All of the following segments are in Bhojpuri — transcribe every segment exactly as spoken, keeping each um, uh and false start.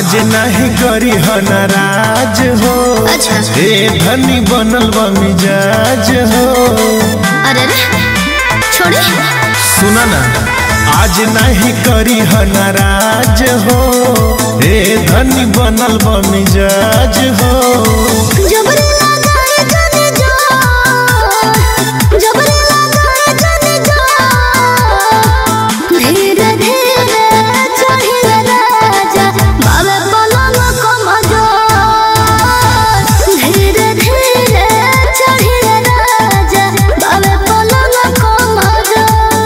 आज नहीं करी हो नाराज हो। अच्छा ए धनी बनल बा मिजाज हो। अरे रे छोड़ी सुना ना आज नहीं करी हो नाराज हो। ए धनी बनल बा मिजाज हो। जबरी लगाए जाने जा जबरी लगाए जाने जा धीरे धीरे चढ़ी राजा बाबे पलंग को मजा धीरे धीरे चढ़ी राजा बाबे पलंग को मजा।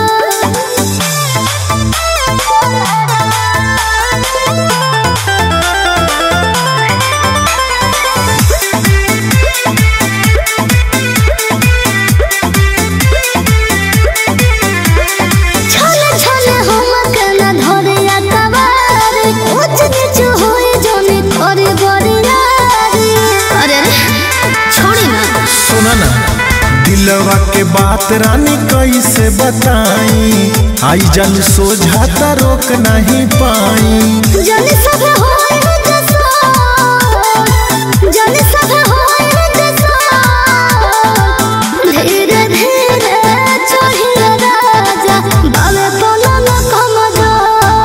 दिलवा के बात रानी कैसे बताई आई जल सोझाता रोक नहीं पाई। जल सब होए जैसा जल सब होए जैसा धीरे धीरे चढ़ी राजा बाबे पलंग को मजा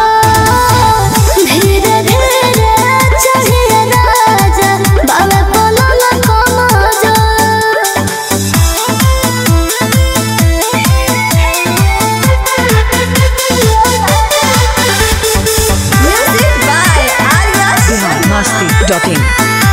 धीरे धीरे चढ़ी राजा बाबे पलंग को मजा। Masti.in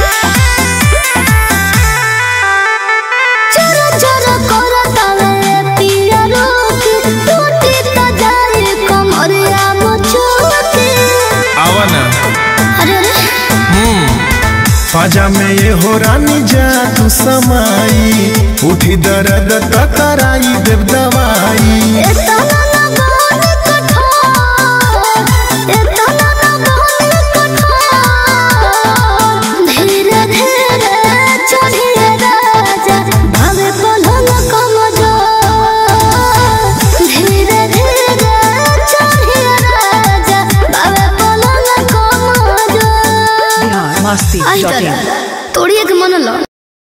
चलो चलो करता वे पिया रोक टूटी तो जाए कमरिया मुचोके। आवा ना अरे रे हम्म पाजा में ये हो रानी जा तू समाई उठी दर्द तकराई देव दवाई। इतना ना बन कठोर इतना ना बन कठोर धीरे धीरे चढ़ी राजा बाबे पलंग को मजा धीरे धीरे चढ़ी राजा बाबे पलंग को मजा। Masti.in